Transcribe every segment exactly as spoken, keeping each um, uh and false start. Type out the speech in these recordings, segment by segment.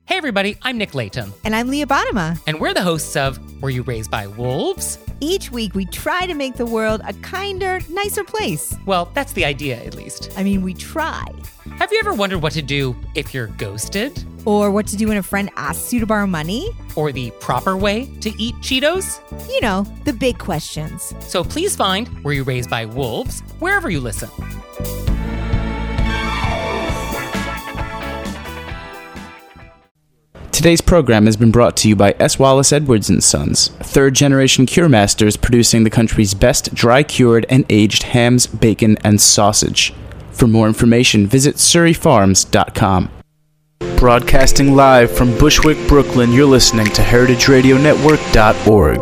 Hey everybody, I'm Nick Layton. And I'm Leah Bottima. And we're the hosts of Were You Raised by Wolves? Each week we try to make the world a kinder, nicer place. Well, that's the idea, at least. I mean, we try. Have you ever wondered what to do if you're ghosted? Or what to do when a friend asks you to borrow money? Or the proper way to eat Cheetos? You know, the big questions. So please find Were You Raised by Wolves wherever you listen. Today's program has been brought to you by S. Wallace Edwards and Sons, third-generation cure masters producing the country's best dry-cured and aged hams, bacon, and sausage. For more information, visit surrey farms dot com. Broadcasting live from Bushwick, Brooklyn, you're listening to heritage radio network dot org.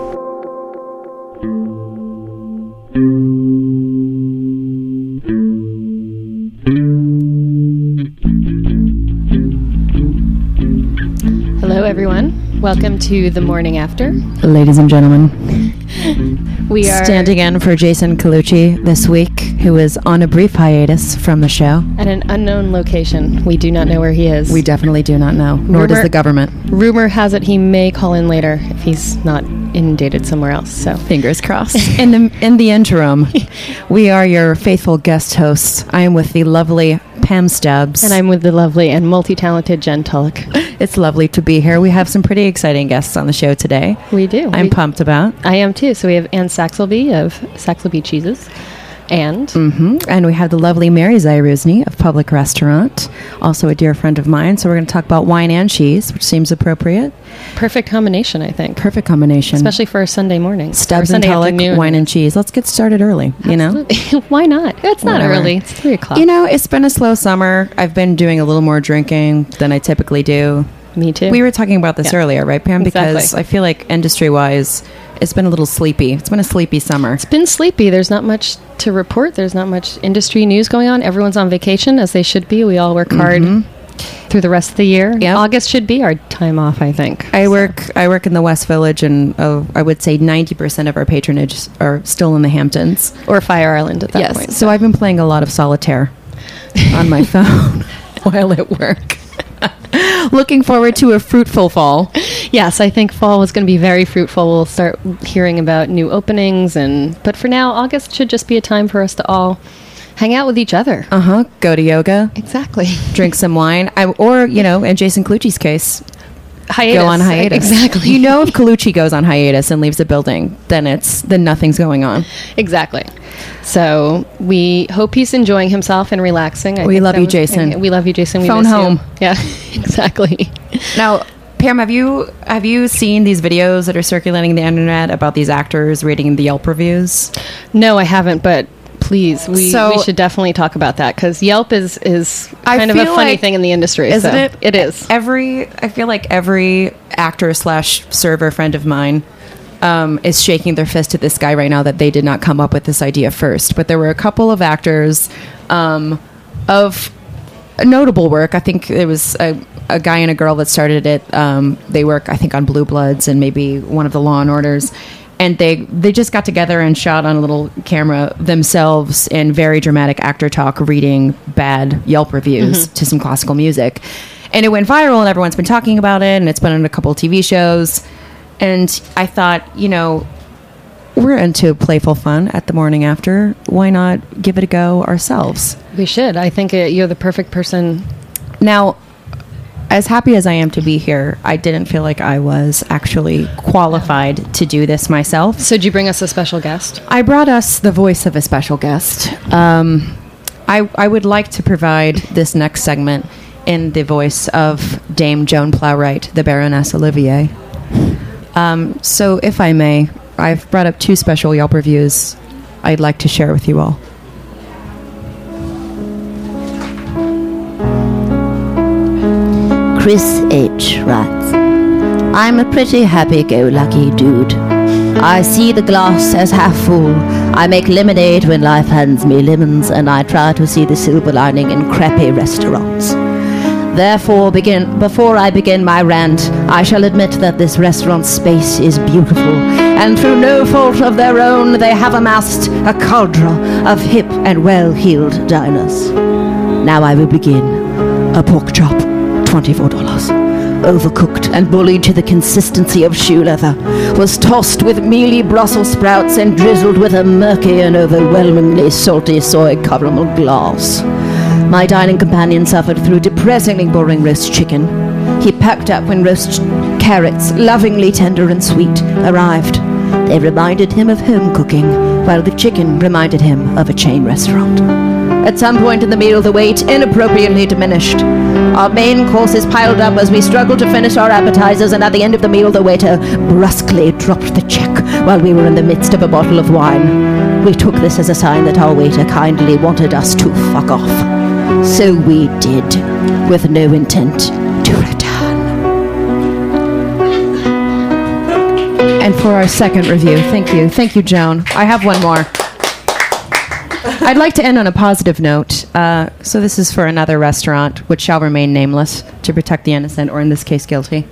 Hello, everyone. Welcome to The Morning After. Ladies and gentlemen, we are standing in for Jason Colucci this week, who is on a brief hiatus from the show. At an unknown location. We do not know where he is. We definitely do not know, nor Rumor- does the government. Rumor has it he may call in later if he's not inundated somewhere else. So fingers crossed. in the in the interim, we are your faithful guest hosts. I am with the lovely Pam Stubbs. And I'm with the lovely and multi-talented Jen Tulloch. It's lovely to be here. We have some pretty exciting guests on the show today. We do. I'm we, pumped about. I am too. So we have Anne Saxelby of Saxelby Cheeses. And mm-hmm. and we have the lovely Mary Zairuzny of Public Restaurant, also a dear friend of mine. So we're going to talk about wine and cheese, which seems appropriate. Perfect combination, I think. Perfect combination. Especially for a Sunday morning. Stubbs and Tulloch, wine and cheese. Let's get started early, you Absolutely. know? Why not? It's not Whatever. early. It's three o'clock. You know, it's been a slow summer. I've been doing a little more drinking than I typically do. Me too. We were talking about this yeah. earlier, right, Pam? Exactly. Because I feel like industry-wise, it's been a little sleepy. It's been a sleepy summer. It's been sleepy. There's not much to report. There's not much industry news going on. Everyone's on vacation, as they should be. We all work hard mm-hmm. through the rest of the year. Yep. August should be our time off, I think. I so. work I work in the West Village, and uh, I would say ninety percent of our patronage are still in the Hamptons. Or Fire Island at that yes. point. So I've been playing a lot of solitaire on my phone while at work. Looking forward to a fruitful fall. Yes, I think fall is going to be very fruitful. We'll start hearing about new openings, and but for now, August should just be a time for us to all hang out with each other. Uh huh. Go to yoga. Exactly. Drink some wine. I, or, you know, in Jason Colucci's case, hiatus. go on hiatus. Exactly. You know, if Colucci goes on hiatus and leaves the building, then it's then nothing's going on. Exactly. So we hope he's enjoying himself and relaxing. I we think love you, was, Jason. We love you, Jason. We Phone miss home. You. Yeah, exactly. Now, Pam, have you have you seen these videos that are circulating the internet about these actors reading the Yelp reviews? No, I haven't, but please, we, so, we should definitely talk about that, because Yelp is, is I kind of a funny like, thing in the industry. Isn't so it? It is. Every I feel like every actor slash server friend of mine um, is shaking their fist at this guy right now that they did not come up with this idea first. But there were a couple of actors um, of notable work. I think it was a, a guy and a girl that started it. Um, they work, I think, on Blue Bloods and maybe one of the Law and Orders. And they they just got together and shot on a little camera themselves in very dramatic actor talk, reading bad Yelp reviews mm-hmm. to some classical music. And it went viral, and everyone's been talking about it, and it's been on a couple of T V shows. And I thought, you know, we're into playful fun at the morning after. Why not give it a go ourselves? We should. I think it, you're the perfect person. Now, as happy as I am to be here, I didn't feel like I was actually qualified to do this myself. So did you bring us a special guest? I brought us the voice of a special guest. Um, I, I would like to provide this next segment in the voice of Dame Joan Plowright, the Baroness Olivier. Um, so if I may, I've brought up two special Yelp reviews I'd like to share with you all. Chris H. writes, I'm a pretty happy-go-lucky dude. I see the glass as half full. I make lemonade when life hands me lemons, and I try to see the silver lining in crappy restaurants. Therefore, begin, before I begin my rant, I shall admit that this restaurant space is beautiful, and through no fault of their own, they have amassed a cadre of hip and well-heeled diners. Now I will begin. A pork chop, twenty-four dollars. Overcooked and bullied to the consistency of shoe leather, was tossed with mealy Brussels sprouts and drizzled with a murky and overwhelmingly salty soy caramel glass. My dining companion suffered through depressingly boring roast chicken. He packed up when roast carrots, lovingly tender and sweet, arrived. They reminded him of home cooking, while the chicken reminded him of a chain restaurant. At some point in the meal, the weight inappropriately diminished. Our main courses piled up as we struggled to finish our appetizers, and at the end of the meal, the waiter brusquely dropped the check while we were in the midst of a bottle of wine. We took this as a sign that our waiter kindly wanted us to fuck off. So we did, with no intent to return. And for our second review, thank you. Thank you, Joan. I have one more. I'd like to end on a positive note. Uh, so this is for another restaurant, which shall remain nameless to protect the innocent, or in this case, guilty.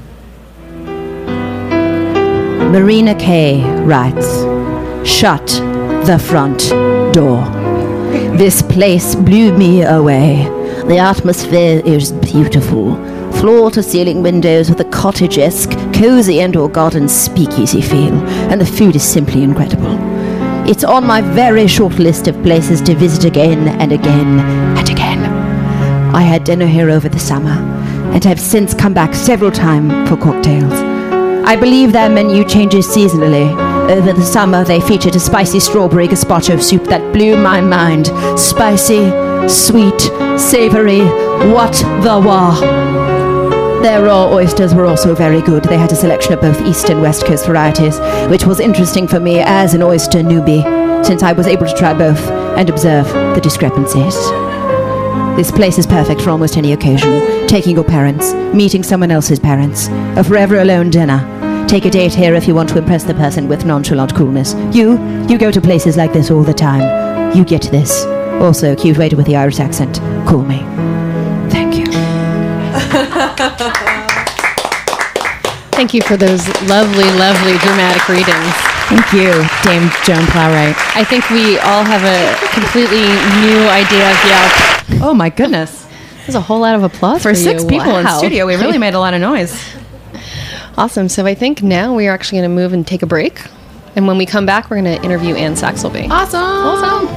Marina Kay writes, "Shut the front door. This place blew me away. The atmosphere is beautiful. Floor-to-ceiling windows with a cottage-esque, cozy and or garden speakeasy feel, and the food is simply incredible. It's on my very short list of places to visit again and again and again. I had dinner here over the summer, and have since come back several times for cocktails. I believe their menu changes seasonally. Over the summer, they featured a spicy strawberry gazpacho soup that blew my mind. Spicy, sweet, savory, what the wah. Their raw oysters were also very good. They had a selection of both East and West Coast varieties, which was interesting for me as an oyster newbie, since I was able to try both and observe the discrepancies. This place is perfect for almost any occasion. Taking your parents, meeting someone else's parents, a forever alone dinner. Take a date here if you want to impress the person with nonchalant coolness. You, you go to places like this all the time. You get this. Also, cute waiter with the Irish accent. Call me. Thank you. Thank you for those lovely, lovely dramatic readings. Thank you, Dame Joan Plowright. I think we all have a completely new idea of Yelp. Oh my goodness. There's a whole lot of applause for, For six you. people in Wow. studio, we really made a lot of noise. Awesome. So I think now we are actually going to move and take a break. And when we come back, we're going to interview Anne Saxelby. Awesome. Awesome.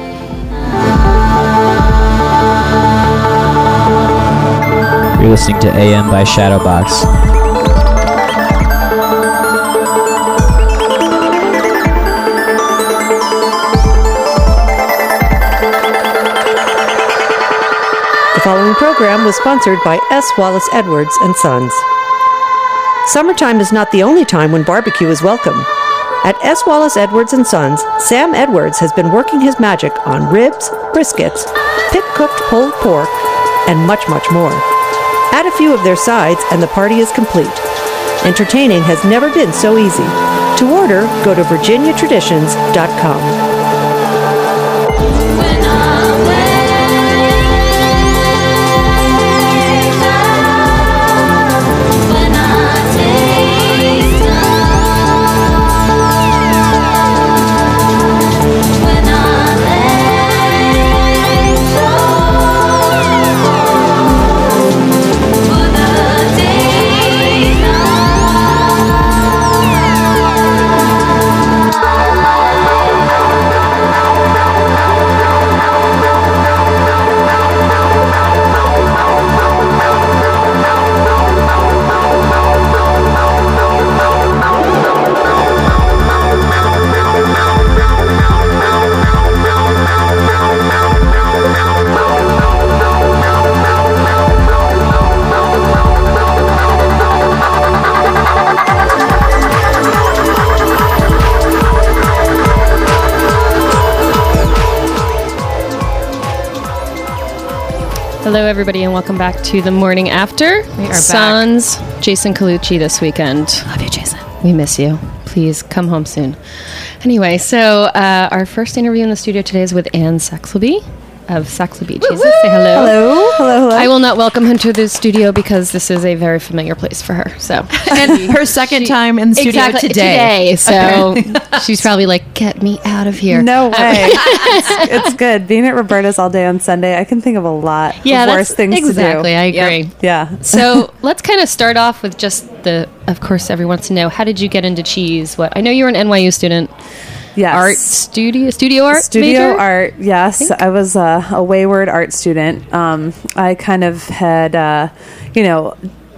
You're listening to A M by Shadowbox. The following program was sponsored by S. Wallace Edwards and Sons. Summertime is not the only time when barbecue is welcome. At S. Wallace Edwards and Sons, Sam Edwards has been working his magic on ribs, briskets, pit-cooked pulled pork, and much, much more. Add a few of their sides and the party is complete. Entertaining has never been so easy. To order, go to virginia traditions dot com. Hello, everybody, and welcome back to the morning after. We are Sons, back. Jason Colucci this weekend. Love you, Jason. We miss you. Please come home soon. Anyway, so uh, our first interview in the studio today is with Anne Saxelby. of Saxo Beach. Say hello. Hello, hello, hello. I will not welcome her to the studio because this is a very familiar place for her. So, and her second time in the studio exactly, today. today. So she's probably like, "Get me out of here." No way. it's, it's good being at Roberta's all day on Sunday. I can think of a lot yeah, of that's worse things exactly. to do. I agree. Yep. Yeah. So let's kind of start off with just the. Of course, everyone wants to know, how did you get into cheese? What I know you were an N Y U student. Yes. Art studio, studio art, studio major? art. Yes, I, I was a, a wayward art student. Um, I kind of had, uh, you know,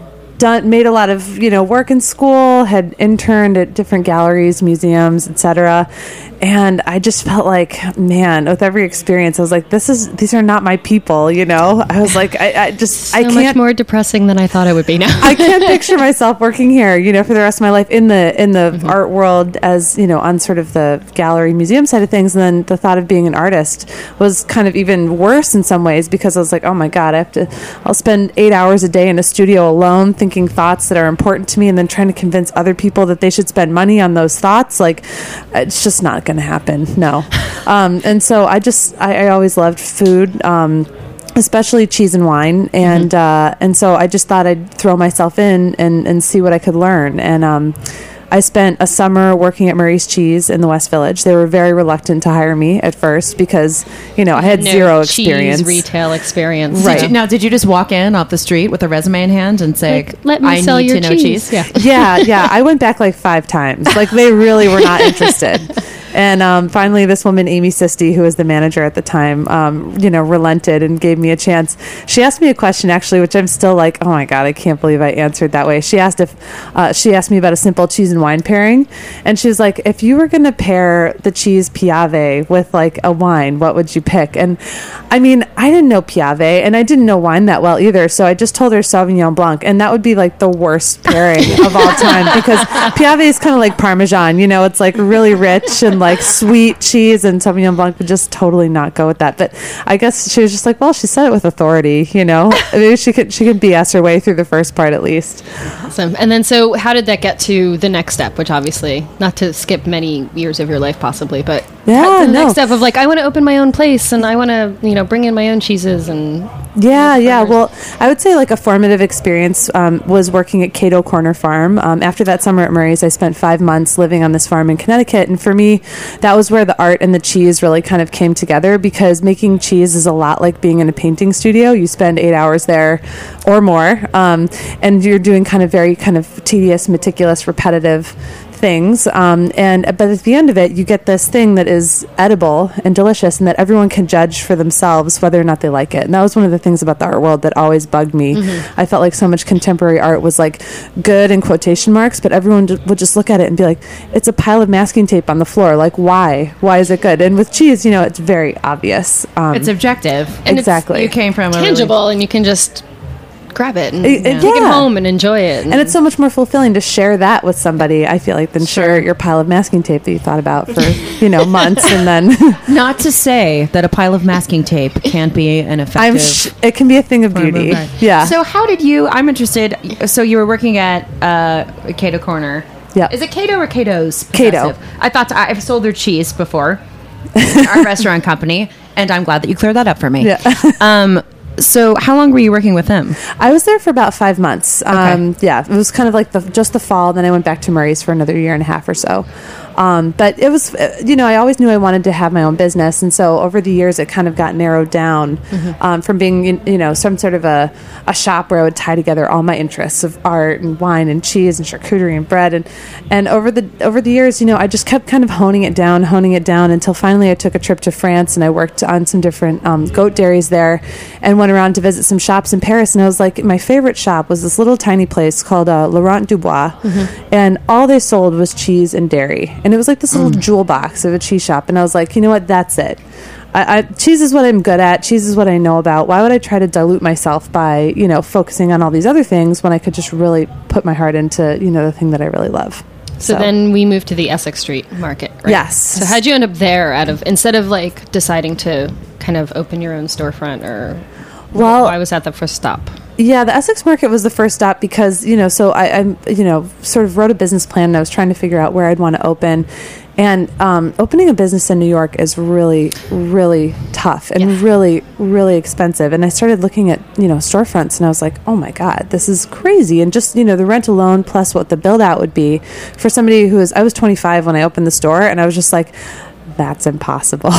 done made a lot of you know work in school. Had interned at different galleries, museums, et cetera. And I just felt like, man, with every experience, I was like, this is these are not my people. You know, I was like, I, I just so I can't. much more depressing than I thought it would be. Now I can't picture myself working here, you know, for the rest of my life in the in the mm-hmm. art world, as you know, on sort of the gallery museum side of things. And then the thought of being an artist was kind of even worse in some ways, because I was like, oh my god, I have to. I'll spend eight hours a day in a studio alone, thinking thoughts that are important to me, and then trying to convince other people that they should spend money on those thoughts. Like, it's just not going to happen. No. Um, and so I just, I, I always loved food, um, especially cheese and wine. And, mm-hmm. uh, and so I just thought I'd throw myself in and, and see what I could learn. And, um, I spent a summer working at Murray's Cheese in the West Village. They were very reluctant to hire me at first because, you know, I had no zero cheese experience. retail experience. Right. Did you, now, did you just walk in off the street with a resume in hand and say, like, let me I sell need your to know cheese? cheese? Yeah. yeah, yeah. I went back like five times. Like, they really were not interested. And um, finally, this woman, Amy Sisti, who was the manager at the time, um, you know, relented and gave me a chance. She asked me a question, actually, which I'm still like, oh my God, I can't believe I answered that way. She asked if uh, she asked me about a simple cheese and wine pairing. And she was like, if you were going to pair the cheese Piave with like a wine, what would you pick? And I mean, I didn't know Piave and I didn't know wine that well either. So I just told her Sauvignon Blanc. And that would be like the worst pairing of all time, because Piave is kind of like Parmesan, you know, it's like really rich and like sweet cheese, and Sauvignon Blanc would just totally not go with that. But I guess she was just like, well, she said it with authority, you know. Maybe she could she could B S her way through the first part at least. Awesome. And then, so how did that get to the next step? Which obviously, not to skip many years of your life, possibly, but yeah, the no. next step of like, I want to open my own place and I want to, you know, bring in my own cheeses and. Yeah, yeah. Well, I would say like a formative experience um, was working at Cato Corner Farm. Um, after that summer at Murray's, I spent five months living on this farm in Connecticut. And for me, that was where the art and the cheese really kind of came together, because making cheese is a lot like being in a painting studio. You spend eight hours there or more, um, and you're doing kind of very kind of tedious, meticulous, repetitive things, um, and but at the end of it, you get this thing that is edible and delicious, and that everyone can judge for themselves whether or not they like it. And that was one of the things about the art world that always bugged me. Mm-hmm. I felt like so much contemporary art was like good in quotation marks, but everyone d- would just look at it and be like, it's a pile of masking tape on the floor. Like, why? Why is it good? And with cheese, you know, it's very obvious. Um, it's objective. And exactly. It's, you came from tangible, a really and you can just grab it and it, yeah. take it home and enjoy it. And, and it's so much more fulfilling to share that with somebody, I feel like, than sure. share your pile of masking tape that you thought about for, you know, months and then... Not to say that a pile of masking tape can't be an effective... I'm sh- it can be a thing of beauty. Of yeah. So how did you... I'm interested... So you were working at uh, Cato Corner. Yeah. Is it Cato or Cato's? Cato. I thought... To, I've sold their cheese before. Our restaurant company. And I'm glad that you cleared that up for me. Yeah. um... So how long were you working with him? I was there for about five months. Okay. Um, yeah, it was kind of like the, just the fall. Then I went back to Murray's for another year and a half or so. Um, but it was, you know, I always knew I wanted to have my own business. And so over the years, it kind of got narrowed down mm-hmm. um, from being, you know, some sort of a, a shop where I would tie together all my interests of art and wine and cheese and charcuterie and bread. And, and over the over the years, you know, I just kept kind of honing it down, honing it down until finally I took a trip to France and I worked on some different um, goat dairies there and went around to visit some shops in Paris. And I was like, my favorite shop was this little tiny place called uh, Laurent Dubois. Mm-hmm. And all they sold was cheese and dairy. And it was like this little mm. jewel box of a cheese shop. And I was like, you know what? That's it. I, I, cheese is what I'm good at. Cheese is what I know about. Why would I try to dilute myself by, you know, focusing on all these other things when I could just really put my heart into, you know, the thing that I really love? So, so then we moved to the Essex Street Market, right? Yes. So how'd you end up there out of, instead of like deciding to kind of open your own storefront, or well, why was that the first stop? Yeah, the Essex Market was the first stop because, you know, so I, I, you know, sort of wrote a business plan and I was trying to figure out where I'd want to open. And um, opening a business in New York is really, really tough and Yeah. really, really expensive. And I started looking at, you know, storefronts, and I was like, oh my God, this is crazy. And just, you know, the rent alone plus what the build out would be for somebody who is, I was twenty-five when I opened the store, and I was just like, that's impossible.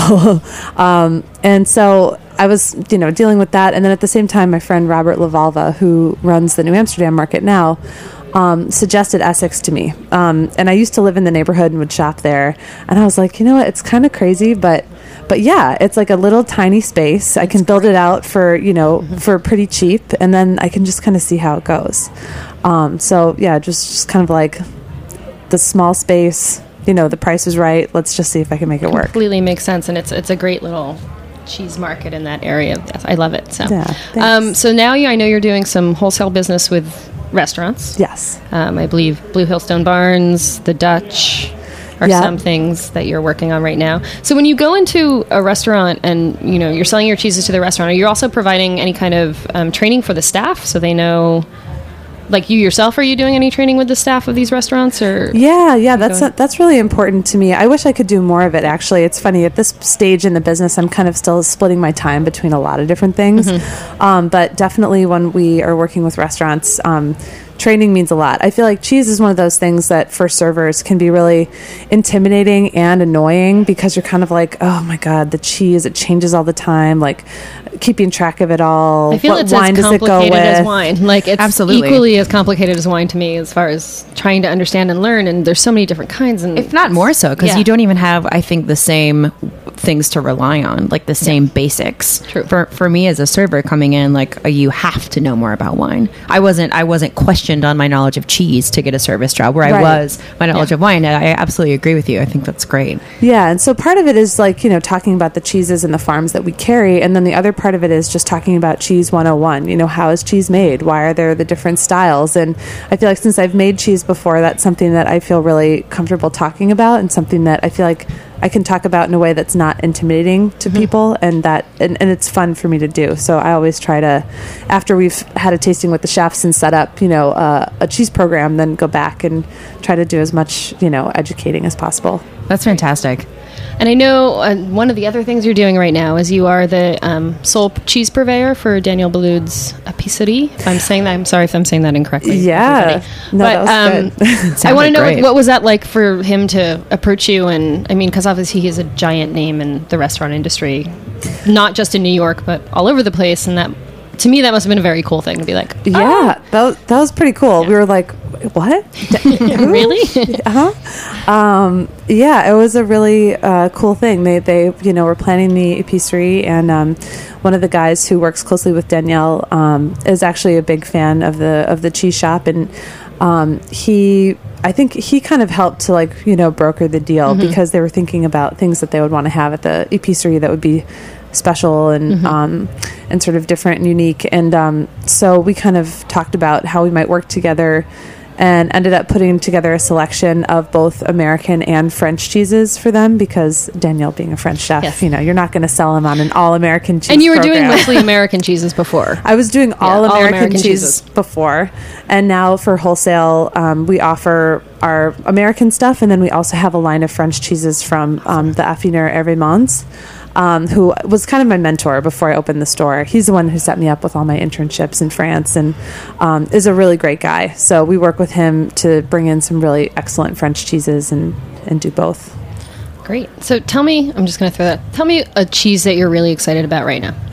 um, and so I was, you know, dealing with that. And then at the same time, my friend Robert Lavalva, who runs the New Amsterdam market now, um, suggested Essex to me. Um, and I used to live in the neighborhood and would shop there. And I was like, you know what, it's kind of crazy, but but yeah, it's like a little tiny space. I can build it out for, you know, mm-hmm. for pretty cheap. And then I can just kind of see how it goes. Um, so yeah, just, just kind of like the small space, you know, the price is right. Let's just see if I can make it work. Completely makes sense. And it's, it's a great little cheese market in that area. I love it. So, yeah, um, so now you, I know you're doing some wholesale business with restaurants. Yes. Um, I believe Blue Hill Stone Barns, The Dutch are Yeah. some things that you're working on right now. So when you go into a restaurant and, you know, you're selling your cheeses to the restaurant, are you also providing any kind of um, training for the staff so they know, like you yourself, are you doing any training with the staff of these restaurants? Or Yeah, yeah, that's ahead. that's really important to me. I wish I could do more of it, actually. It's funny, at this stage in the business, I'm kind of still splitting my time between a lot of different things. Mm-hmm. Um, but definitely when we are working with restaurants, um, training means a lot. I feel like cheese is one of those things that for servers can be really intimidating and annoying because you're kind of like, oh my God, the cheese, it changes all the time, like keeping track of it all. I feel what it's wine as does it go complicated with? as wine. Like it's Absolutely. equally as complicated as wine to me as far as trying to understand and learn. And there's so many different kinds. And If not more so, because Yeah. you don't even have, I think, the same things to rely on, like the same basics. True. For for me as a server coming in, like uh, you have to know more about wine. I wasn't I wasn't questioned on my knowledge of cheese to get a service job, where I Right. was my knowledge of wine. And I absolutely agree with you. I think that's great. Yeah, and so part of it is like, you know, talking about the cheeses and the farms that we carry, and then the other part of it is just talking about cheese one oh one. You know, how is cheese made? Why are there the different styles? And I feel like since I've made cheese before, that's something that I feel really comfortable talking about, and something that I feel like I can talk about in a way that's not intimidating to Mm-hmm. people, and that and, and it's fun for me to do. So I always try to, after we've had a tasting with the chefs and set up, you know, uh, a cheese program, then go back and try to do as much, you know, educating as possible. That's fantastic. And I know uh, one of the other things you're doing right now is you are the um, sole cheese purveyor for Daniel Boulud's Épicerie. If I'm saying that, I'm sorry if I'm saying that incorrectly. Yeah. everybody. No, but that was good. um, I Sounded want to know what, great. what was that like for him to approach you? And I mean, because obviously he is a giant name in the restaurant industry, not just in New York, but all over the place. And that, to me, that must have been a very cool thing to be like, Yeah, that was, that was pretty cool. We were like, what? really? uh-huh. Um, yeah, it was a really uh, cool thing. They, they, you know, were planning the épicerie, and um, one of the guys who works closely with Danielle um, is actually a big fan of the of the cheese shop, and um, he. I think he kind of helped to, like, you know, broker the deal because they were thinking about things that they would want to have at the épicerie that would be special and Mm-hmm. um, and sort of different and unique. And um, so we kind of talked about how we might work together, and ended up putting together a selection of both American and French cheeses for them, because Danielle being a French chef, Yes. you know, you're not going to sell them on an all-American cheese And you were doing program. mostly American cheeses before. I was doing all American all-American cheese cheeses. before, and now for wholesale, um, we offer our American stuff, and then we also have a line of French cheeses from um, the Affineur Hervé um, who was kind of my mentor before I opened the store. He's the one who set me up with all my internships in France, and um, is a really great guy. So we work with him to bring in some really excellent French cheeses and, and do both. Great. So tell me, I'm just going to throw that. Tell me a cheese that you're really excited about right now.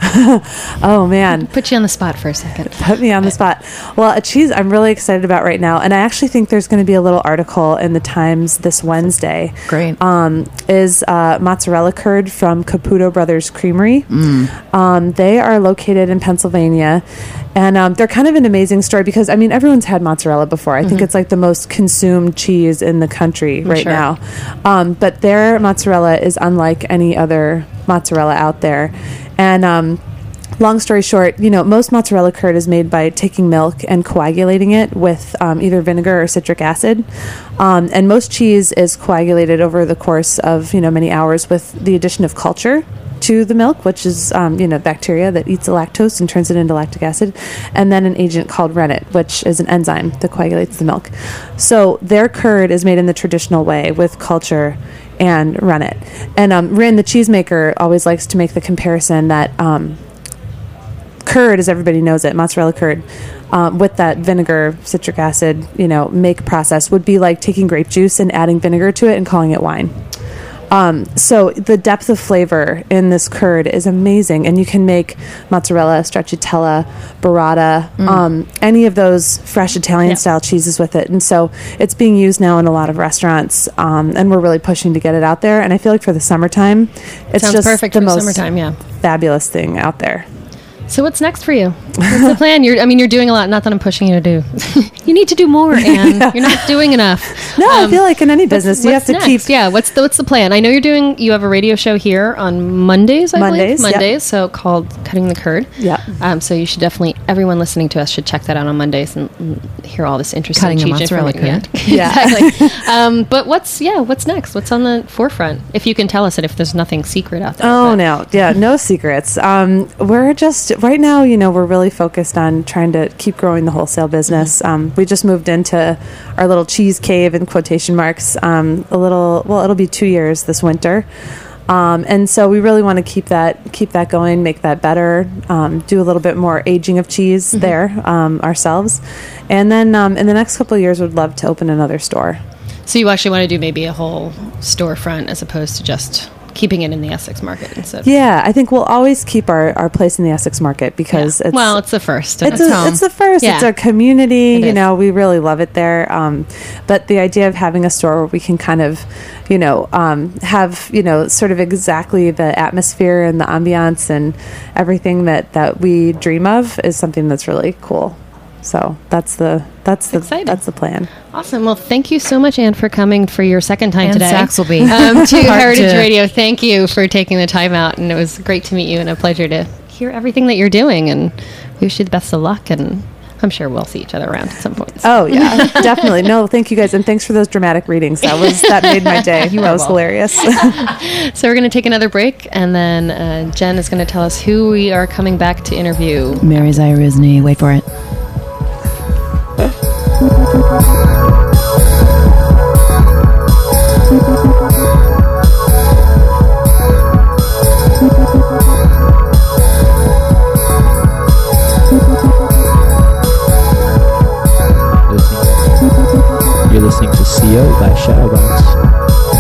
Oh, man. Put you on the spot for a second. Put me on the spot. Well, a cheese I'm really excited about right now, and I actually think there's going to be a little article in the Times this Wednesday. Great. Um, is uh, mozzarella curd from Caputo Brothers Creamery. Um, they are located in Pennsylvania, and um, they're kind of an amazing story because, I mean, everyone's had mozzarella before. I think it's like the most consumed cheese in the country right Sure. now. Um, but their mozzarella is unlike any other mozzarella out there. And um, long story short, you know, most mozzarella curd is made by taking milk and coagulating it with um, either vinegar or citric acid. Um, and most cheese is coagulated over the course of, you know, many hours with the addition of culture to the milk, which is, um, you know, bacteria that eats the lactose and turns it into lactic acid, and then an agent called rennet, which is an enzyme that coagulates the milk. So their curd is made in the traditional way with culture and run it. And um, Rin, the cheesemaker, always likes to make the comparison that um, curd, as everybody knows it, mozzarella curd, um, with that vinegar, citric acid, you know, make process would be like taking grape juice and adding vinegar to it and calling it wine. Um, so the depth of flavor in this curd is amazing, and you can make mozzarella, stracciatella, burrata, mm. um, any of those fresh Italian yeah. style cheeses with it. And so it's being used now in a lot of restaurants, um, and we're really pushing to get it out there. And I feel like for the summertime, it's Sounds just perfect the for most summertime, yeah. fabulous thing out there. So what's next for you? What's the plan? You're, I mean, you're doing a lot. Not that I'm pushing you to do. You need to do more, Anne. Yeah. You're not doing enough. No, um, I feel like in any business, what's, you what's have to next? keep. Yeah. What's the what's the plan? I know you're doing. You have a radio show here on Mondays. I Mondays, believe Mondays. Yep. So called Cutting the Curd. Yeah. Um. So you should definitely. Everyone listening to us should check that out on Mondays and, and hear all this interesting Cutting cheese the mozzarella information. curd. Yeah. Exactly. um. But what's yeah? What's next? What's on the forefront? If you can tell us it. If there's nothing secret out there. Oh but. no, yeah, no secrets. Um, we're just right now. You know, we're really focused on trying to keep growing the wholesale business. Mm-hmm. Um, we just moved into our little cheese cave in quotation marks. Um, a little, well, it'll be two years this winter, um, and so we really want to keep that keep that going, make that better, um, do a little bit more aging of cheese mm-hmm. there um, ourselves, and then um, in the next couple of years, we'd love to open another store. So you actually want to do maybe a whole storefront as opposed to just keeping it in the Essex market instead. Yeah, I think we'll always keep our, our place in the Essex market because yeah. it's well, it's the first. It's, a, it's the first. Yeah. It's our community. It you is. know, we really love it there. Um, but the idea of having a store where we can kind of, you know, um, have you know sort of exactly the atmosphere and the ambiance and everything that, that we dream of is something that's really cool. So that's the that's the Exciting. that's the plan. Awesome. Well, thank you so much, Anne, for coming for your second time Anne today. Saxelby. Um, to Hard Heritage to- Radio. Thank you for taking the time out, and it was great to meet you and a pleasure to hear everything that you're doing. And we wish you the best of luck. And I'm sure we'll see each other around at some point. Oh yeah, definitely. No, thank you guys, and thanks for those dramatic readings. That was that made my day. You that are was welcome. hilarious. So we're going to take another break, and then uh, Jen is going to tell us who we are coming back to interview. Mary Zairisny. Wait for it. You're listening to C O by Shadowbox.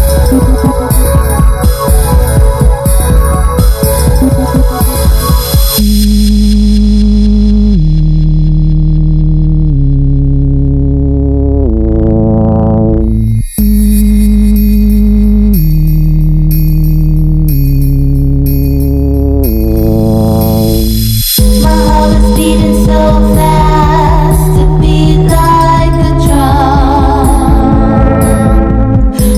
My heart is beating so fast, it beat like a drum.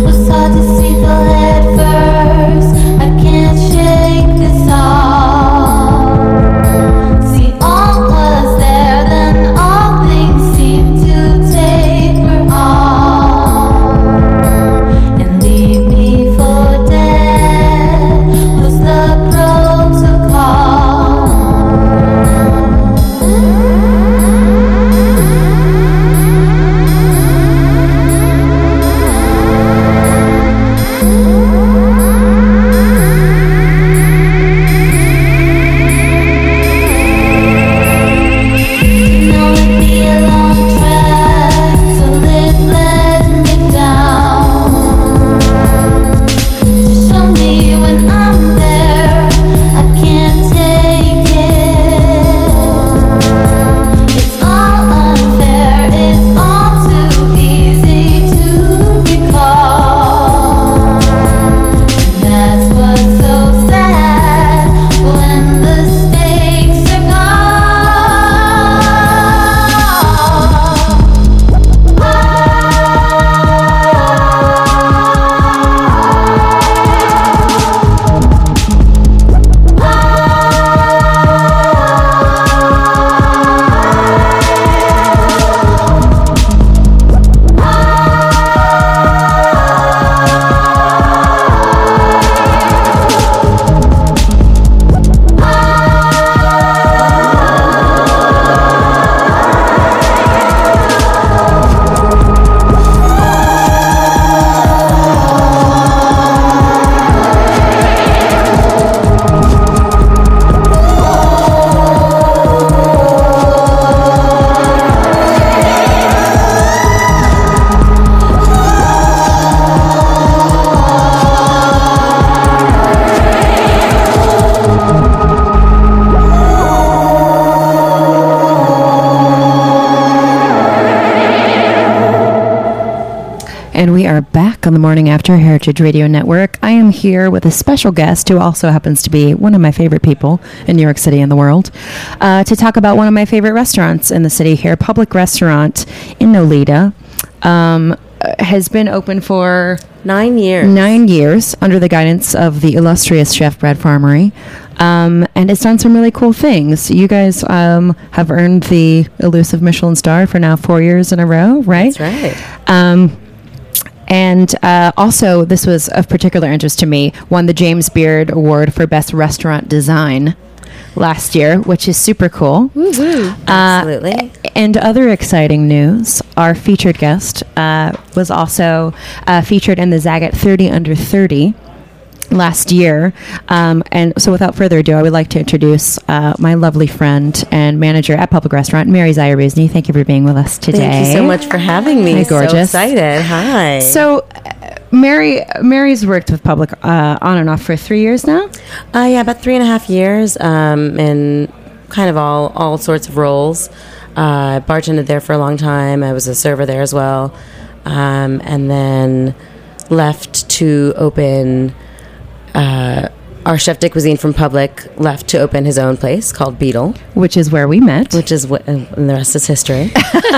And we are back on the Morning After Heritage Radio Network. I am here with a special guest who also happens to be one of my favorite people in New York City and the world uh, to talk about one of my favorite restaurants in the city here, Public Restaurant in Nolita. Um, has been open for nine years. Nine years under the guidance of the illustrious chef Brad Farmery. Um, and it's done some really cool things. You guys um, have earned the elusive Michelin star for now four years in a row, right? That's right. Um, and uh, also, this was of particular interest to me, won the James Beard Award for Best Restaurant Design last year, which is super cool. Uh, Absolutely. And other exciting news, our featured guest uh, was also uh, featured in the Zagat thirty under thirty last year. Um, and so without further ado, I would like to introduce uh, my lovely friend and manager at Public Restaurant, Mary Zaya Ruzny. Thank you for being with us today. Thank you so much for having me. Hi, gorgeous. So excited. Hi. So, uh, Mary, Mary's worked with Public uh, on and off for three years now? Uh, yeah, about three and a half years um, in kind of all, all sorts of roles. Uh, I bartended there for a long time. I was a server there as well. Um, and then left to open... Uh, our chef de cuisine from Public left to open his own place called Beetle, which is where we met. Which is what, and the rest is history.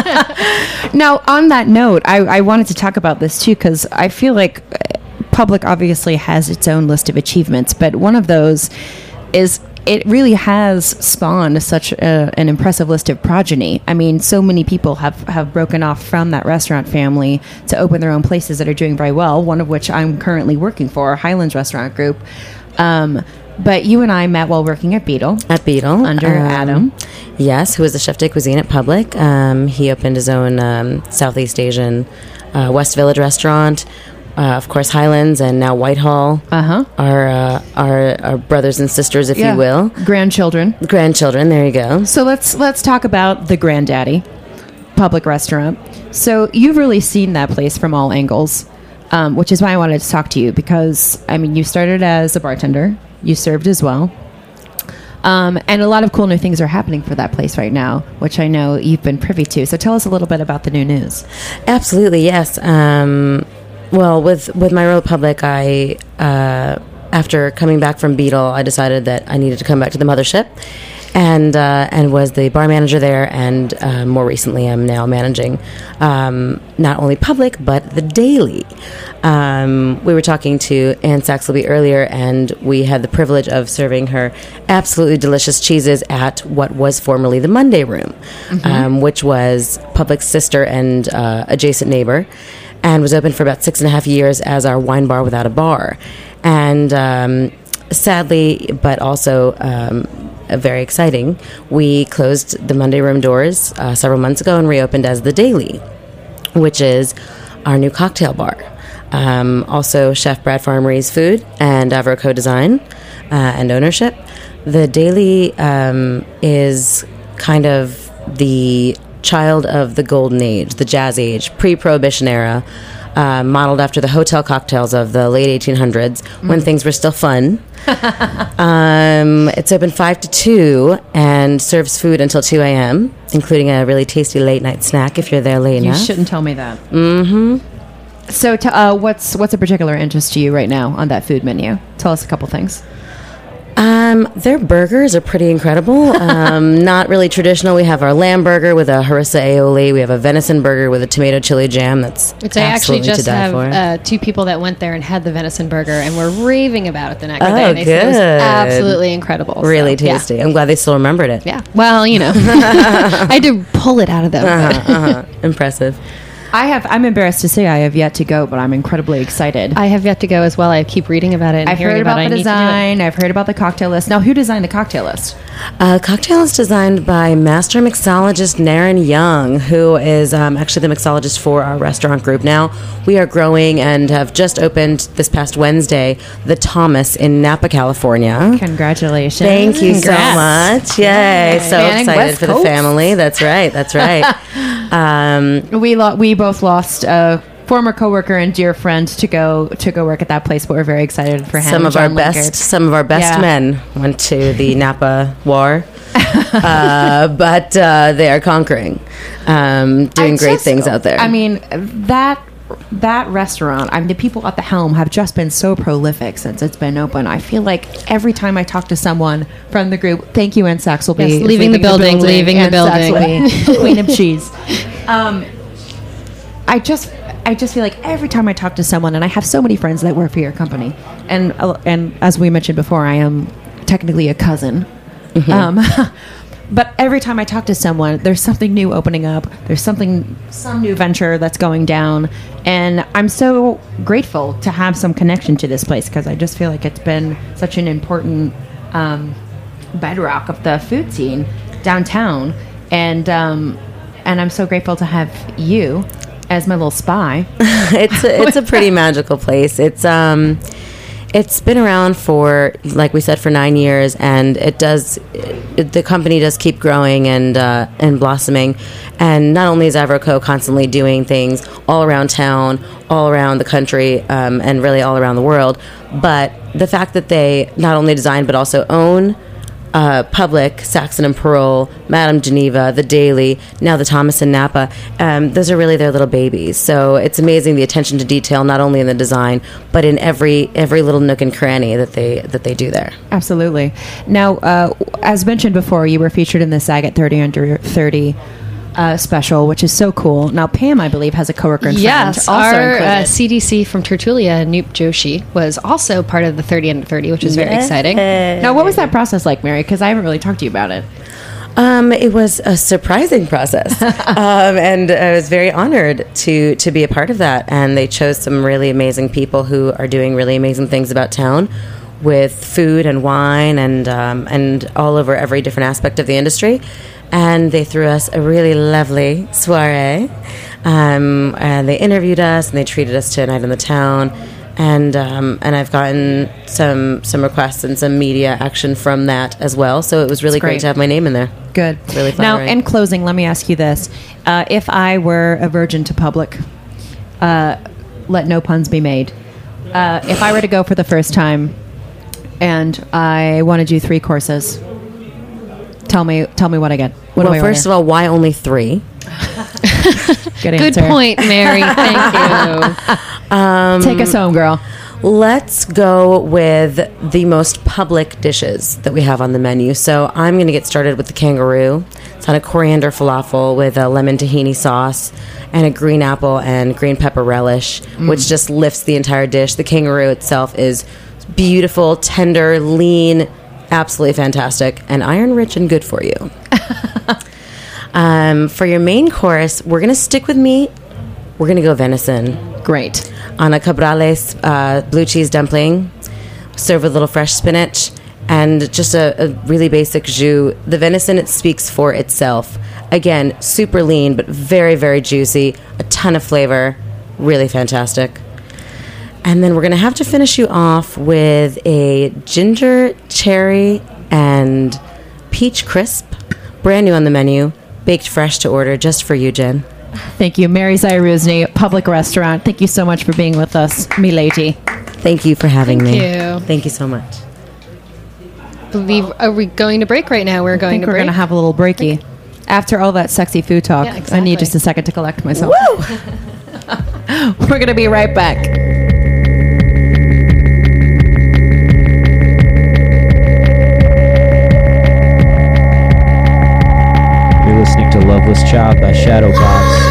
Now, on that note, I, I wanted to talk about this too because I feel like Public obviously has its own list of achievements, but one of those is it really has spawned such a, an impressive list of progeny. I mean, so many people have, have broken off from that restaurant family to open their own places that are doing very well, one of which I'm currently working for, Highlands Restaurant Group. Um, but you and I met while working at Beetle. At Beetle. Under um, Adam. Yes, who was the chef de cuisine at Public. Um, he opened his own um, Southeast Asian uh, West Village restaurant. Uh, of course, Highlands and now Whitehall uh-huh. are, uh, are are brothers and sisters, if yeah. you will. Grandchildren. Grandchildren, there you go. So let's let's talk about the granddaddy, Public Restaurant. So you've really seen that place from all angles, um, which is why I wanted to talk to you because, I mean, you started as a bartender. You served as well. Um, and a lot of cool new things are happening for that place right now, which I know you've been privy to. So tell us a little bit about the new news. Absolutely, yes. Um Well, with, with my role at Public, I, uh, after coming back from Beetle, I decided that I needed to come back to the mothership and uh, and was the bar manager there. And uh, more recently, I'm now managing um, not only Public, but the Daily. Um, we were talking to Anne Saxelby earlier, and we had the privilege of serving her absolutely delicious cheeses at what was formerly the Monday Room, mm-hmm. um, which was Public's sister and uh, adjacent neighbor. And was open for about six and a half years as our wine bar without a bar. And um, sadly, but also um, uh, very exciting, we closed the Monday Room doors uh, several months ago and reopened as the Daily, which is our new cocktail bar. Um, also, Chef Brad Farmery's food and Avro co-design uh, and ownership. The Daily um, is kind of the child of the golden age, the jazz age, pre-prohibition era, uh, modeled after the hotel cocktails of the late eighteen hundreds mm. when things were still fun. um, it's open five to two and serves food until two a.m., including a really tasty late night snack if you're there late you enough. You shouldn't tell me that. Mm-hmm. So t- uh, what's what's a particular interest to you right now on that food menu? Tell us a couple things. Um, their burgers are pretty incredible. Um, not really traditional. We have our lamb burger with a harissa aioli. We have a venison burger with a tomato chili jam. That's Which I actually absolutely just to die have for. uh, two people that went there and had the venison burger and were raving about it the next Oh, day. They said it was good. absolutely incredible. Really So, yeah. tasty. I'm glad they still remembered it. Yeah. Well, you know, I had to pull it out of them. Uh-huh, uh-huh. Impressive. I have. I'm embarrassed to say I have yet to go, but I'm incredibly excited. I have yet to go as well. I keep reading about it. And I've hearing heard about, about the it. design. I've heard about the cocktail list. Now, who designed the cocktail list? Uh, cocktail is designed by master mixologist Naren Young, who is um, actually the mixologist for our restaurant group. Now, we are growing and have just opened this past Wednesday the Thomas in Napa, California. Congratulations. Thank you Congrats. so much. Yay. Yay. So Spanning excited West for Coast. the family. That's right. That's right. um, we lo- we both lost a former coworker and dear friend to go to go work at that place, but we're very excited for him. some of John our best Linkert. some of our best Yeah. men went to the Napa War. uh, but uh, they are conquering, um, doing I great just- things out there. I mean, that that restaurant, I mean, the people at the helm have just been so prolific since it's been open. I feel like every time I talk to someone from the group, thank you, Ann Saxelby. Yes, is leaving the building, leaving the Ann building. Saxelby, Queen of Cheese. Um, I just, I just feel like every time I talk to someone, and I have so many friends that work for your company, and uh, and as we mentioned before, I am technically a cousin. Mm-hmm. Um, but every time I talk to someone, there's something new opening up. There's something, some new venture that's going down, and I'm so grateful to have some connection to this place because I just feel like it's been such an important um, bedrock of the food scene downtown, and um, and I'm so grateful to have you as my little spy. it's a, it's a pretty magical place. It's um, it's been around for, like we said, for nine years, and it does. It, the company does keep growing and uh, and blossoming. And not only is Avroco constantly doing things all around town, all around the country, um, and really all around the world, but the fact that they not only design but also own Uh, Public, Saxon and Parole, Madame Geneva, The Daily, now the Thomas and Napa. Um, those are really their little babies. So it's amazing the attention to detail, not only in the design, but in every every little nook and cranny that they that they do there. Absolutely. Now, uh, as mentioned before, you were featured in the SAG at thirty Under thirty uh, special, which is so cool. Now, Pam, I believe, has a coworker and Yes, friend also our uh, included. C D C from Tertulia, Noop Joshi, was also part of the thirty Under thirty, which is very Yes. exciting. Now, what was that process like, Mary? Because I haven't really talked to you about it. Um, it was a surprising process, um, and I was very honored to to be a part of that. And they chose some really amazing people who are doing really amazing things about town, with food and wine and um, and all over every different aspect of the industry. And they threw us a really lovely soiree, um, and they interviewed us and they treated us to a night in the town. And um, and I've gotten some some requests and some media action from that as well. So it was really That's great. great to have my name in there. Good. Really fun. Now, right? in closing, let me ask you this. Uh, if I were a virgin to public, uh, let no puns be made. Uh, if I were to go for the first time and I want to do three courses, tell me tell me what I get. What well, do I first of all, why only three? Good Good answer. point, Mary. Thank you. Um, Take us home, girl. Let's go with the most public dishes that we have on the menu. So I'm going to get started with the kangaroo. It's on a coriander falafel with a lemon tahini sauce and a green apple and green pepper relish, Mm. which just lifts the entire dish. The kangaroo itself is beautiful, tender, lean, absolutely fantastic, and iron-rich and good for you. um, for your main course, we're going to stick with meat. We're going to go venison. Great. On a cabrales uh, blue cheese dumpling, served with a little fresh spinach, and just a, a really basic jus. The venison, it speaks for itself. Again, super lean, but very, very juicy. A ton of flavor. Really fantastic. And then we're going to have to finish you off with a ginger, cherry, and peach crisp. Brand new on the menu. Baked fresh to order just for you, Jen. Thank you. Mary Zyruzny, Public Restaurant. Thank you so much for being with us, me lady. Thank you for having Thank me. you. Thank you so much. Believe are we going to break right now? We're I going think to we're break. going to have a little breaky. After all that sexy food talk, Yeah, I exactly. need just a second to collect myself. We're going to be right back. You're listening to Loveless Child by Shadowbox.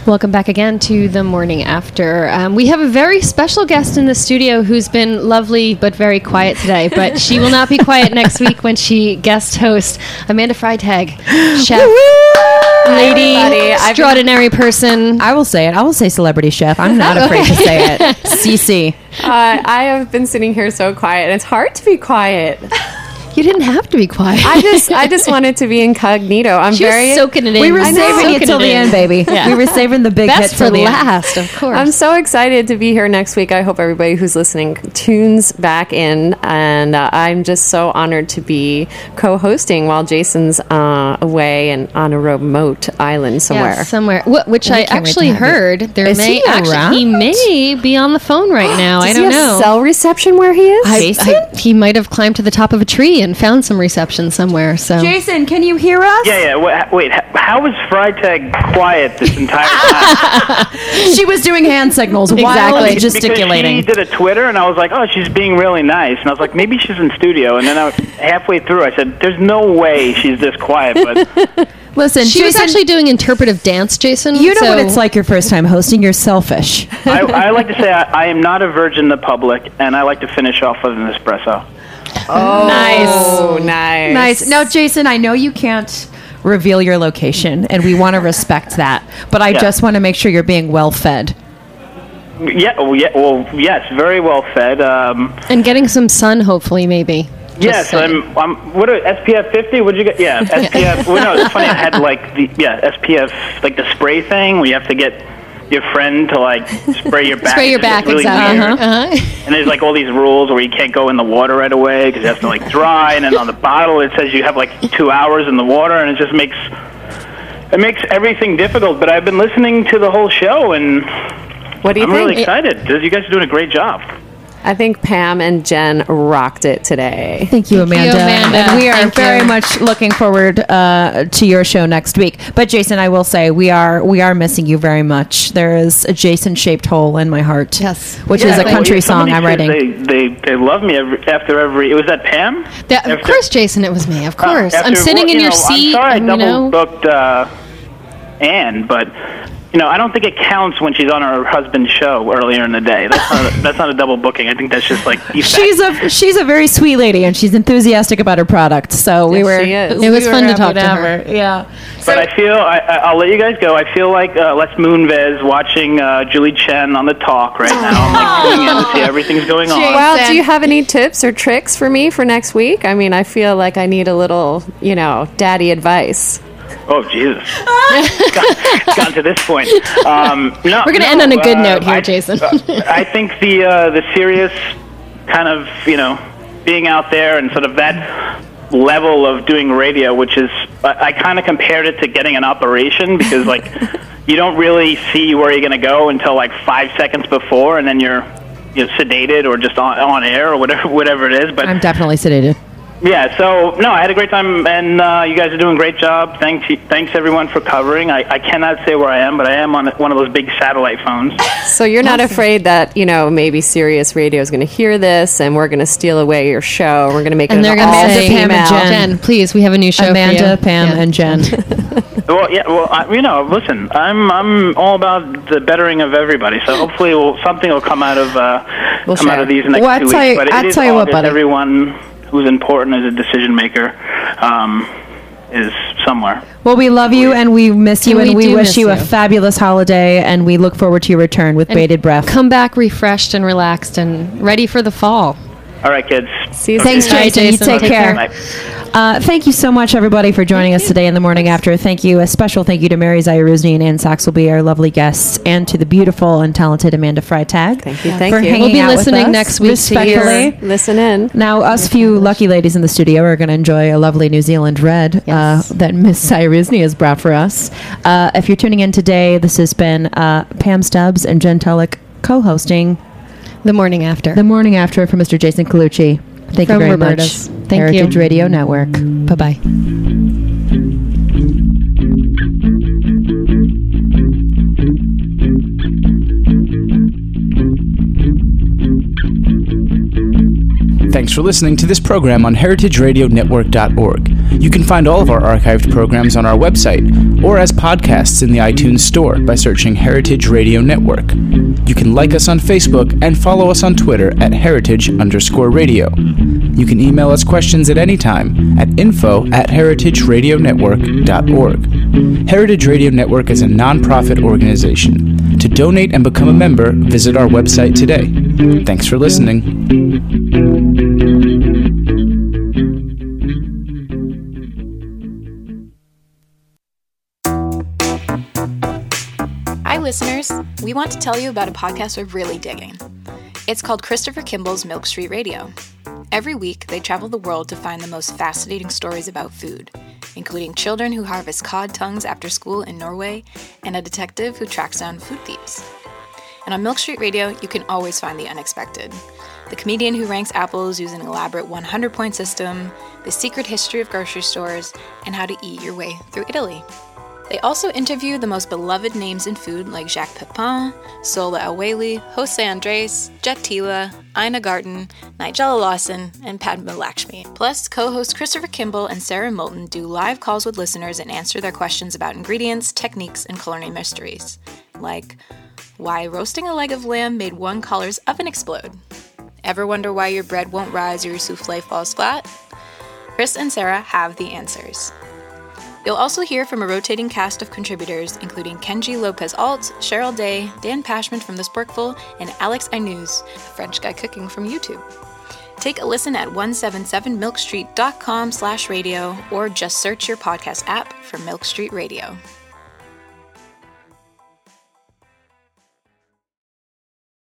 Welcome back again to The Morning After. Um, we have a very special guest in the studio who's been lovely but very quiet today, but she will not be quiet next week when she guest hosts Amanda Freitag, chef, lady, extraordinary person. I will say it. I will say celebrity chef. I'm not afraid to say it. Cece. Uh, I have been sitting here so quiet, and it's hard to be quiet. You didn't have to be quiet. I just, I just wanted to be incognito. I'm she very was soaking it in. We were I saving know. it till the end, baby. Yeah. We were saving the big Best hit for till the last, end. of course. I'm so excited to be here next week. I hope everybody who's listening tunes back in, and uh, I'm just so honored to be co-hosting while Jason's uh, away and on a remote island somewhere. Yeah, somewhere. Wh- which We I can't wait actually to have heard you. there Is may he actually around? he may be on the phone right now. I Does don't he have know. cell reception where he is? I, I, he might have climbed to the top of a tree and found some reception somewhere. So Jason, can you hear us? Yeah, yeah. Wait, wait h- how was Freitag quiet this entire time? She was doing hand signals while Exactly. gesticulating. Because she did a Twitter, and I was like, oh, she's being really nice. And I was like, maybe she's in studio. And then I was, halfway through, I said, there's no way she's this quiet. But Listen, she was Jason, actually doing interpretive dance, Jason. you know so what it's like your first time hosting. You're selfish. I, I like to say I, I am not a virgin to public, and I like to finish off with an espresso. Oh, Nice. nice. Nice. Now, Jason, I know you can't reveal your location, and we want to respect that. But I Yeah. just want to make sure you're being well fed. Yeah, well, yeah, well, yes, very well fed. Um, and getting some sun, hopefully, maybe. yes, saying. I'm. I'm. What are S P F fifty? What'd you get? Yeah, S P F. Well, no, it's funny. I had like the yeah S P F like the spray thing where you have to get your friend to like spray your back. Spray your It's just back, really exactly. weird. Uh-huh. And there's like all these rules where you can't go in the water right away because it has to like dry. And then on the bottle it says you have like two hours in the water, and it just makes it makes everything difficult. But I've been listening to the whole show, and What do you I'm think? really excited. You guys are doing a great job. I think Pam and Jen rocked it today. Thank you, Amanda. you, Amanda. And we are Thank very you. much looking forward uh, to your show next week. But Jason, I will say we are we are missing you very much. There is a Jason-shaped hole in my heart. Yes. which Yeah, is a well, country yeah, song somebody I'm says writing. They, they they love me every, after every. Was that Pam? That, of After- course, Jason, it was me. Of Uh, course. after- I'm sitting well, in you your know, seat. I'm sorry I and, you double know, booked uh, Anne, but you know I don't think it counts when she's on her husband's show earlier in the day. That's not a, that's not a double booking. I think that's just like effect. She's a she's a very sweet lady, and she's enthusiastic about her product. So we Yes, were she is. It was we fun were to talk to whatever. Yeah. But I feel I, I- I'll let you guys go. I feel like uh, Les Moonves watching uh, Julie Chen on the talk right now. I'm like tuning in to see everything's going on. Well, do you have any tips or tricks for me for next week? I mean, I feel like I need a little, you know, daddy advice. Oh Jesus! It's gotten to this point. Um, no, We're gonna no, end on a good uh, note here, I, Jason. uh, I think the uh, the serious kind of you know being out there and sort of that level of doing radio, which is I, I kind of compared it to getting an operation because like you don't really see where you're gonna go until like five seconds before, and then you're you're sedated or just on, on air or whatever whatever it is. But I'm definitely sedated. yeah, so no, I had a great time, and uh, you guys are doing a great job. Thanks, thanks everyone for covering. I, I cannot say where I am, but I am on one of those big satellite phones. So you're not afraid that, you know, maybe Sirius Radio is going to hear this and we're going to steal away your show. We're going to make it and they're an going to all say, Pam and female. Jen. Jen, please, we have a new show Amanda, for you. Pam, Yeah. and Jen. Well, yeah, well, I, you know, listen, I'm I'm all about the bettering of everybody. So hopefully, we'll, something will come out of uh, We'll come share. out of these next Well, I'll two tell weeks. you- But it I'll is tell you what, August. buddy. Everyone who's important as a decision maker um, is somewhere. Well, we love you, and we miss you, And and we we, do wish miss you, a you. fabulous holiday, and we look forward to your return with And bated breath. Come back refreshed and relaxed and ready for the fall. All right, kids. See you Thanks, soon. Bye, Jason. You Jason. take Take care. Bye. Uh, thank you so much, everybody, for joining us today in the morning after. Thank you. A special thank you to Mary Zayaruzny and Ann Sachs will be our lovely guests, and to the beautiful and talented Amanda Freitag. Thank you, thank for you. hanging We'll be out with listening us, next week to respectfully. your- Listen in. Now, us few lucky ladies in the studio are going to enjoy a lovely New Zealand red Yes. uh, that Miss Zayaruzny has brought for us. Uh, if you're tuning in today, this has been uh, Pam Stubbs and Jen Tulloch co-hosting The morning after. The Morning After for Mister Jason Colucci. Thank From you very Roberta's. much. Thank Heritage you. Radio Network. Bye-bye. Thanks for listening to this program on heritage radio network dot org. You can find all of our archived programs on our website or as podcasts in the iTunes Store by searching Heritage Radio Network. You can like us on Facebook and follow us on Twitter at heritage underscore radio. You can email us questions at any time at info at heritage radio network dot org. Heritage Radio Network is a non-profit organization. To donate and become a member, visit our website today. Thanks for listening. Hi, listeners. We want to tell you about a podcast we're really digging. It's called Christopher Kimball's Milk Street Radio. Every week, they travel the world to find the most fascinating stories about food, including children who harvest cod tongues after school in Norway and a detective who tracks down food thieves. And on Milk Street Radio, you can always find the unexpected. The comedian who ranks apples using an elaborate one hundred point system, the secret history of grocery stores, and how to eat your way through Italy. They also interview the most beloved names in food like Jacques Pepin, Sola El-Waylly, Jose Andres, Jet Tila, Ina Garten, Nigella Lawson, and Padma Lakshmi. Plus, co-hosts Christopher Kimball and Sarah Moulton do live calls with listeners and answer their questions about ingredients, techniques, and culinary mysteries. Like, why roasting a leg of lamb made one caller's oven explode? Ever wonder why your bread won't rise or your souffle falls flat? Chris and Sarah have the answers. You'll also hear from a rotating cast of contributors, including Kenji Lopez-Alt, Cheryl Day, Dan Pashman from The Sporkful, and Alex Ainuz, a French guy cooking from YouTube. Take a listen at one seventy-seven milk street dot com slash radio or just search your podcast app for Milk Street Radio.